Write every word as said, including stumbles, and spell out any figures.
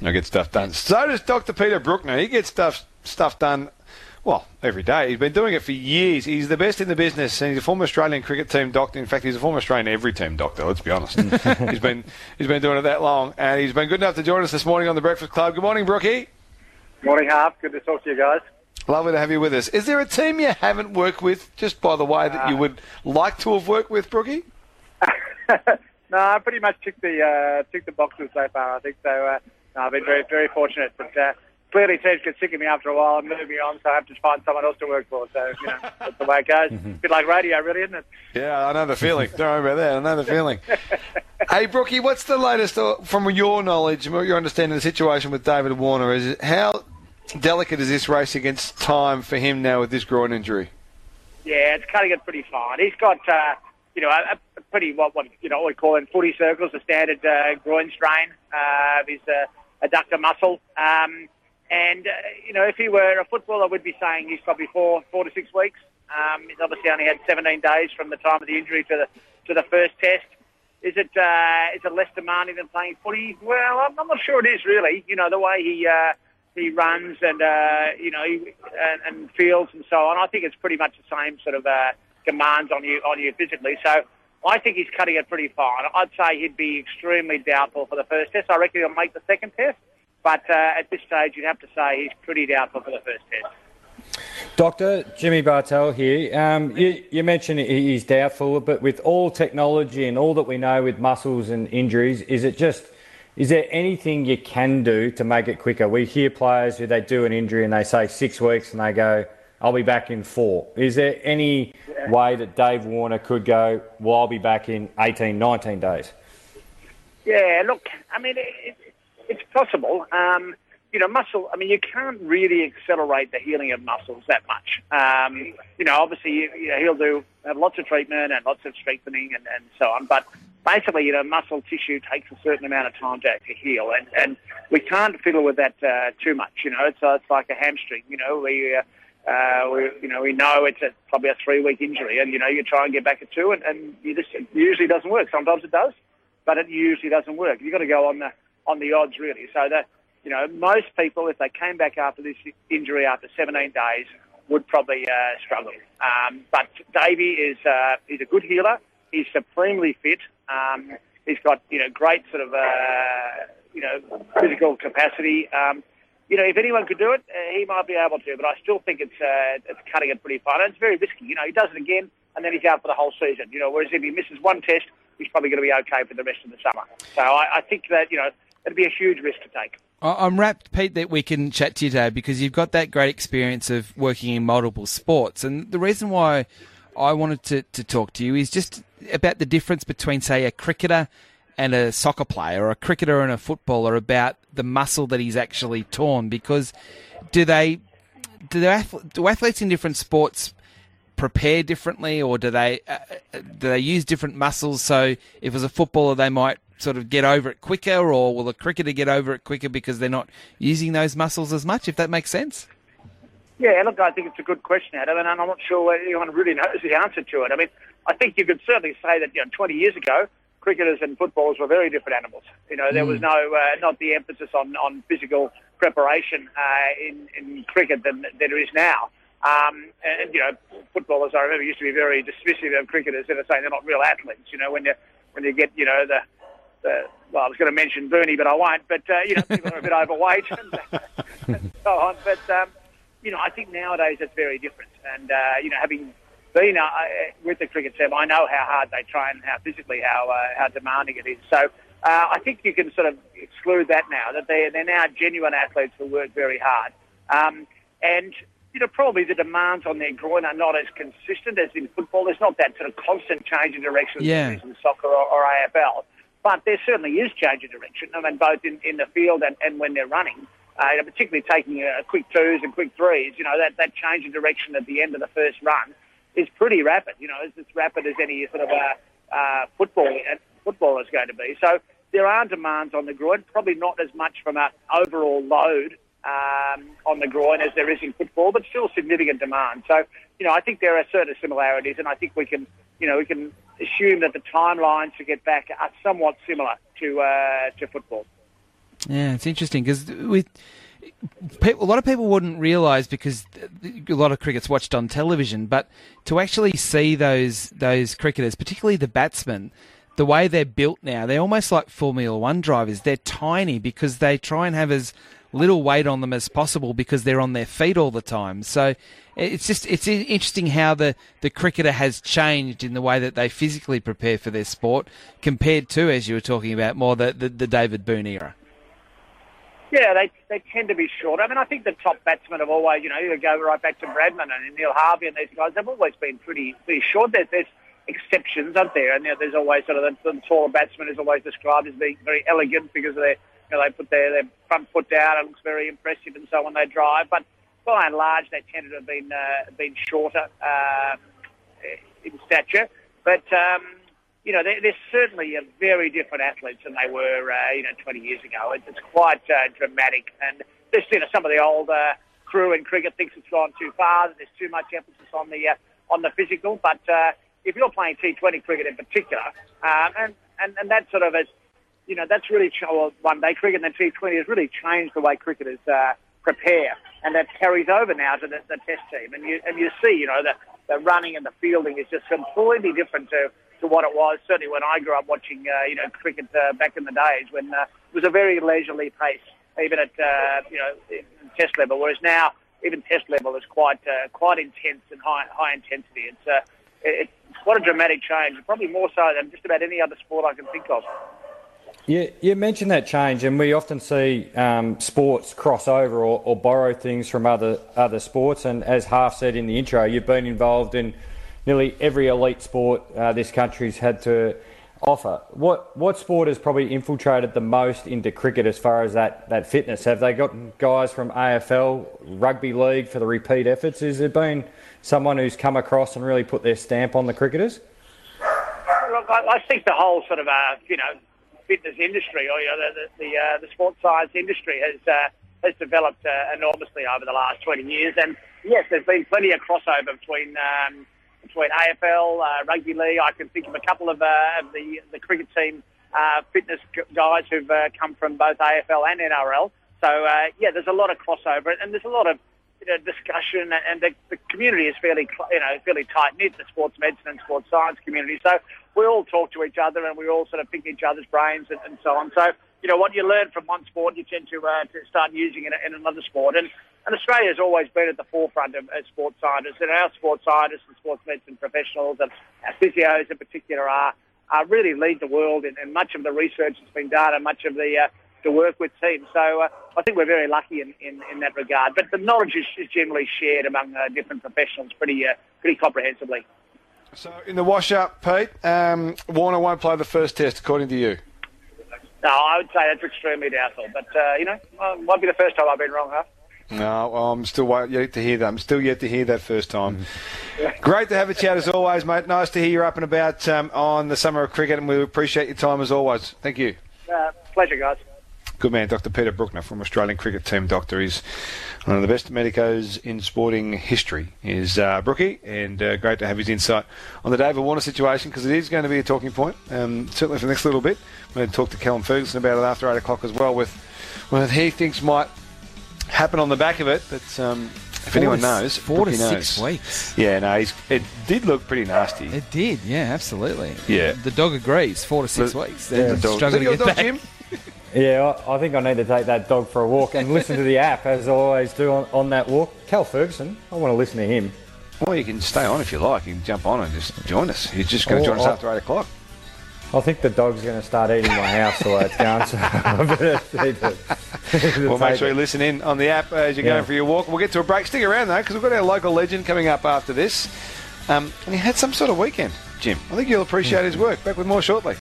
I get stuff done. So does Doctor Peter Brookner. He gets stuff stuff done, well, every day. He's been doing it for years. He's the best in the business, and he's a former Australian cricket team doctor. In fact, he's a former Australian every team doctor, let's be honest. he's been he's been doing it that long, and he's been good enough to join us this morning on the Breakfast Club. Good morning, Brookie. Morning, Harp. Good to talk to you guys. Lovely to have you with us. Is there a team you haven't worked with, just by the way, that uh, you would like to have worked with, Brookie? No, I pretty much ticked the uh, ticked the boxes so far. I think so. Uh, no, I've been very very fortunate, but uh, clearly teams get sick of me after a while and move me on, so I have to find someone else to work for. So you know, that's the way it goes. Mm-hmm. A bit like radio, really, isn't it? Yeah, I know the feeling. Don't worry about that. I know the feeling. Hey, Brookie, what's the latest uh, from your knowledge and your understanding of the situation with David Warner? Is it, how delicate is this race against time for him now with this groin injury? Yeah, it's cutting it pretty fine. He's got, uh, you know, a, a pretty, what, what you know, what we call in footy circles, a standard uh, groin strain uh, of his uh, adductor muscle. Um, and, uh, you know, if he were a footballer, we'd be saying he's probably four, four to six weeks. Um, he's obviously only had seventeen days from the time of the injury to the to the first test. Is it uh, is it less demanding than playing footy? Well, I'm, I'm not sure it is really. You know, the way he... Uh, He runs and uh, you know he, and, and fields and so on. I think it's pretty much the same sort of uh, demands on you on you physically. So I think he's cutting it pretty fine. I'd say he'd be extremely doubtful for the first test. I reckon he'll make the second test, but uh, at this stage you'd have to say he's pretty doubtful for the first test. Doctor Jimmy Bartel here. Um, you, you mentioned he's doubtful, but with all technology and all that we know with muscles and injuries, is it just Is there anything you can do to make it quicker? We hear players who they do an injury and they say six weeks and they go, I'll be back in four. Is there any yeah. way that Dave Warner could go, well, I'll be back in eighteen, nineteen days? Yeah, look, I mean, it, it, it's possible. Um, you know, muscle, I mean, you can't really accelerate the healing of muscles that much. Um, you know, obviously, you know, he'll do have lots of treatment and lots of strengthening and, and so on, but basically, you know, muscle tissue takes a certain amount of time to, to heal, and, and we can't fiddle with that uh, too much. You know, it's uh, it's like a hamstring. You know, we, uh, uh, we you know we know it's a, probably a three week injury, and you know you try and get back at two, and, and you just, it usually doesn't work. Sometimes it does, but it usually doesn't work. You've got to go on the on the odds really. So that you know most people, if they came back after this injury after seventeen days, would probably uh, struggle. Um, but Davey is uh, he's a good healer. He's supremely fit. Um, he's got, you know, great sort of, uh, you know, physical capacity. Um, you know, if anyone could do it, uh, he might be able to. But I still think it's uh, it's cutting it pretty fine. And it's very risky. You know, he does it again, and then he's out for the whole season. You know, whereas if he misses one test, he's probably going to be okay for the rest of the summer. So I, I think that, you know, it'd be a huge risk to take. I'm rapt, Pete, that we can chat to you today because you've got that great experience of working in multiple sports. And the reason why I wanted to, to talk to you is just about the difference between, say, a cricketer and a soccer player, or a cricketer and a footballer, about the muscle that he's actually torn. Because do they, do they, do athletes in different sports prepare differently, or do they, uh, do they use different muscles? So if as a footballer, they might sort of get over it quicker, or will a cricketer get over it quicker because they're not using those muscles as much? If that makes sense. Yeah, look, I think it's a good question, Adam, and I'm not sure anyone really knows the answer to it. I mean, I think you could certainly say that, you know, twenty years ago, cricketers and footballers were very different animals. You know, there mm. was no, uh, not the emphasis on, on physical preparation uh, in, in cricket than, than there is now. Um, and, you know, footballers, I remember, used to be very dismissive of cricketers and saying they're not real athletes. You know, when you when you get, you know, the, the well, I was going to mention Bernie, but I won't, but, uh, you know, people are a bit overweight and, and so on. But, um, you know, I think nowadays it's very different. And, uh, you know, having been uh, with the cricket team, I know how hard they train, how physically, how uh, how demanding it is. So uh, I think you can sort of exclude that now, that they're, they're now genuine athletes who work very hard. Um, and, you know, probably the demands on their groin are not as consistent as in football. There's not that sort of constant change in direction yeah. as in soccer or, or A F L. But there certainly is change in direction, I mean, both in, in the field and, and when they're running. Uh, particularly taking uh, quick twos and quick threes, you know, that, that change in direction at the end of the first run is pretty rapid. You know, it's as rapid as any sort of uh, uh, football uh, football is going to be. So there are demands on the groin, probably not as much from an overall load um, on the groin as there is in football, but still significant demand. So, you know, I think there are certain similarities, and I think we can, you know, we can assume that the timelines to get back are somewhat similar to uh, to football. Yeah, it's interesting because with people, a lot of people wouldn't realise because a lot of cricket's watched on television, but to actually see those those cricketers, particularly the batsmen, the way they're built now, they're almost like Formula One drivers. They're tiny because they try and have as little weight on them as possible because they're on their feet all the time. So it's just it's interesting how the, the cricketer has changed in the way that they physically prepare for their sport compared to, as you were talking about, more the, the, the David Boone era. Yeah, they they tend to be short. I mean, I think the top batsmen have always, you know, you go right back to Bradman and Neil Harvey and these guys, they've always been pretty pretty short. There's, there's exceptions, aren't there? And you know, there's always sort of the, the taller batsman is always described as being very elegant because they, you know, they put their, their front foot down. It looks very impressive and so on. They drive, but by and large, they tended to have been uh, been shorter uh, in stature. But um, you know, they're, they're certainly a very different athletes than they were, uh, you know, twenty years ago. It's, it's quite uh, dramatic, and there's, you know, some of the old uh, crew in cricket thinks it's gone too far. That there's too much emphasis on the uh, on the physical, but uh, if you're playing T twenty cricket in particular, um, and, and, and that sort of has, you know, that's really, well, one-day cricket and then T twenty has really changed the way cricketers uh, prepare, and that carries over now to the, the test team. And you and you see, you know, the, the running and the fielding is just completely different to, to what it was, certainly when I grew up watching, uh, you know, cricket uh, back in the days when uh, it was a very leisurely pace, even at, uh, you know, in test level, whereas now even test level is quite uh, quite intense and high high intensity. It's uh, it's quite a dramatic change, probably more so than just about any other sport I can think of. Yeah, you mentioned that change, and we often see um, sports cross over or, or borrow things from other other sports. And as Half said in the intro, you've been involved in nearly every elite sport uh, this country's had to offer. What what sport has probably infiltrated the most into cricket as far as that, that fitness? Have they got guys from A F L, rugby league for the repeat efforts? Has there been someone who's come across and really put their stamp on the cricketers? Look, I, I think the whole sort of, uh, you know, fitness industry, or you know, the the, the, uh, the sports science industry has uh, has developed uh, enormously over the last twenty years. And yes, there's been plenty of crossover between um, between A F L, uh, rugby league. I can think of a couple of, uh, of the the cricket team uh, fitness guys who've uh, come from both A F L and N R L. So uh, yeah, there's a lot of crossover, and there's a lot of, you know, discussion, and the, the community is fairly, you know, fairly tight knit. The sports medicine and sports science community. So we all talk to each other, and we all sort of pick each other's brains and, and so on. So, you know, what you learn from one sport, you tend to, uh, to start using it in, in another sport. And, and Australia has always been at the forefront of, of sports scientists, and our sports scientists and sports medicine professionals and our physios in particular are, are really lead the world in, in much of the research that's been done and much of the uh, the work with teams. So uh, I think we're very lucky in, in, in that regard. But the knowledge is, is generally shared among uh, different professionals pretty uh, pretty comprehensively. So in the wash-up, Pete, um, Warner won't play the first test, according to you. No, I would say that's extremely doubtful. But, uh, you know, uh, might be the first time I've been wrong, huh? No, well, I'm still wait, yet to hear that. I'm still yet to hear that first time. Mm-hmm. Great to have a chat as always, mate. Nice to hear you're up and about um, on the summer of cricket, and we appreciate your time as always. Thank you. Uh, pleasure, guys. Good man, Doctor Peter Bruckner from Australian Cricket Team Doctor. He's one of the best medicos in sporting history, is uh, Brookie, and uh, great to have his insight on the David Warner situation, because it is going to be a talking point, um, certainly for the next little bit. We're going to talk to Callum Ferguson about it after eight o'clock as well, with what he thinks might happen on the back of it, but um, if four anyone knows, four Brookie to knows. six weeks. Yeah, no, he's, it did look pretty nasty. It did, yeah, absolutely. Yeah, the dog agrees. Four to six the, weeks. Yeah, They're the dog. struggling Is to that get your back. dog, Jim? Yeah, I think I need to take that dog for a walk and listen to the app, as I always do on, on that walk. Cal Ferguson, I want to listen to him. Well, you can stay on if you like. You can jump on and just join us. He's just going to Oh, join us I- after eight o'clock. I think the dog's going to start eating my house the way it's going, so I better need to, need to Well, make take sure you it. listen in on the app as you're Yeah. going for your walk. We'll get to a break. Stick around, though, because we've got our local legend coming up after this. Um, and he had some sort of weekend, Jim. I think you'll appreciate his work. Back with more shortly.